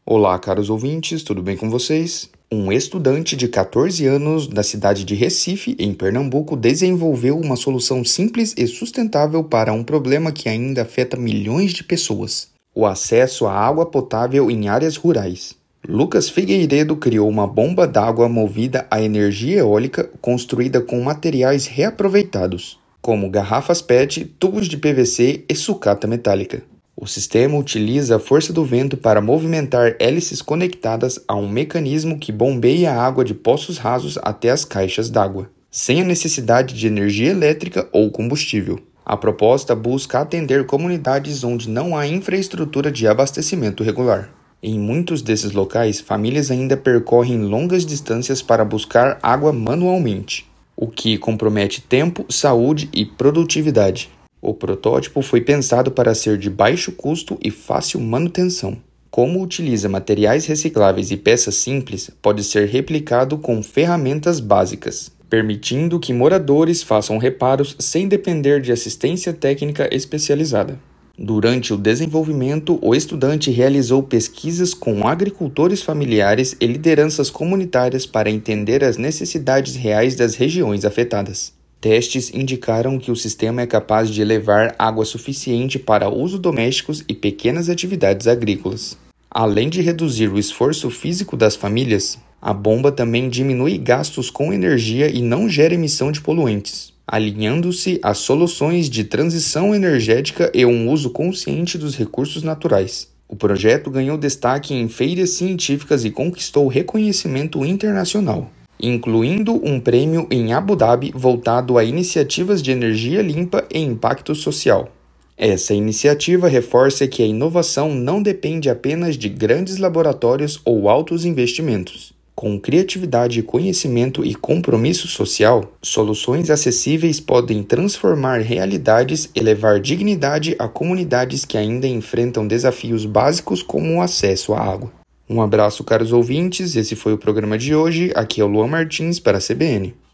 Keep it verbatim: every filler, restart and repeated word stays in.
Olá, caros ouvintes, tudo bem com vocês? Um estudante de catorze anos da cidade de Recife, em Pernambuco, desenvolveu uma solução simples e sustentável para um problema que ainda afeta milhões de pessoas: o acesso à água potável em áreas rurais. Lucas Figueiredo criou uma bomba d'água movida a energia eólica construída com materiais reaproveitados, como garrafas P E T, tubos de P V C e sucata metálica. O sistema utiliza a força do vento para movimentar hélices conectadas a um mecanismo que bombeia a água de poços rasos até as caixas d'água, sem a necessidade de energia elétrica ou combustível. A proposta busca atender comunidades onde não há infraestrutura de abastecimento regular. Em muitos desses locais, famílias ainda percorrem longas distâncias para buscar água manualmente, o que compromete tempo, saúde e produtividade. O protótipo foi pensado para ser de baixo custo e fácil manutenção. Como utiliza materiais recicláveis e peças simples, pode ser replicado com ferramentas básicas, permitindo que moradores façam reparos sem depender de assistência técnica especializada. Durante o desenvolvimento, o estudante realizou pesquisas com agricultores familiares e lideranças comunitárias para entender as necessidades reais das regiões afetadas. Testes indicaram que o sistema é capaz de levar água suficiente para uso domésticos e pequenas atividades agrícolas. Além de reduzir o esforço físico das famílias, a bomba também diminui gastos com energia e não gera emissão de poluentes, alinhando-se às soluções de transição energética e um uso consciente dos recursos naturais. O projeto ganhou destaque em feiras científicas e conquistou reconhecimento internacional, incluindo um prêmio em Abu Dhabi voltado a iniciativas de energia limpa e impacto social. Essa iniciativa reforça que a inovação não depende apenas de grandes laboratórios ou altos investimentos. Com criatividade, conhecimento e compromisso social, soluções acessíveis podem transformar realidades e levar dignidade a comunidades que ainda enfrentam desafios básicos como o acesso à água. Um abraço, caros ouvintes, esse foi o programa de hoje, aqui é o Luan Martins para a C B N.